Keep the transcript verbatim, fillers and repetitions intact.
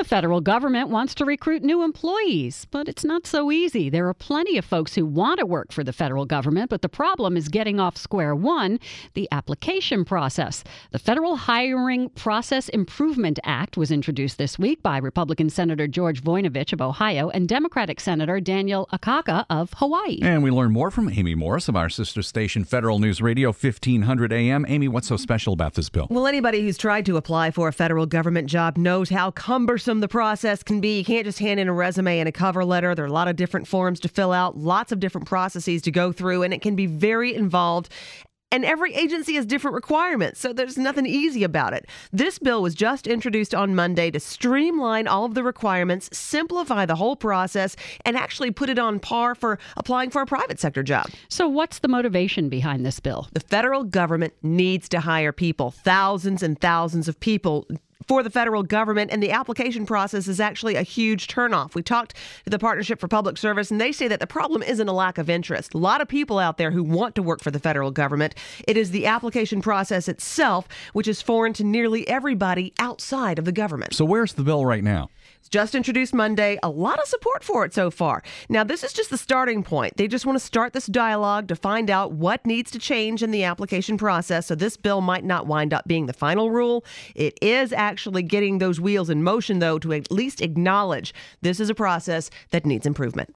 The federal government wants to recruit new employees, but it's not so easy. There are plenty of folks who want to work for the federal government, but the problem is getting off square one, the application process. The Federal Hiring Process Improvement Act was introduced this week by Republican Senator George Voinovich of Ohio and Democratic Senator Daniel Akaka of Hawaii. And we learn more from Amy Morris of our sister station, Federal News Radio, fifteen hundred A M. Amy, what's so special about this bill? Well, anybody who's tried to apply for a federal government job knows how cumbersome the process can be. You can't just hand in a resume and a cover letter. There are a lot of different forms to fill out, lots of different processes to go through, and it can be very involved. And every agency has different requirements, so there's nothing easy about it. This bill was just introduced on Monday to streamline all of the requirements, simplify the whole process, and actually put it on par for applying for a private sector job. So what's the motivation behind this bill? The federal government needs to hire people, thousands and thousands of people for the federal government, and the application process is actually a huge turnoff. We talked to the Partnership for Public Service, and they say that the problem isn't a lack of interest. A lot of people out there who want to work for the federal government. It is the application process itself, which is foreign to nearly everybody outside of the government. So where's the bill right now? It's just introduced Monday. A lot of support for it so far. Now, this is just the starting point. They just want to start this dialogue to find out what needs to change in the application process. So this bill might not wind up being the final rule. It is actually getting those wheels in motion, though, to at least acknowledge this is a process that needs improvement.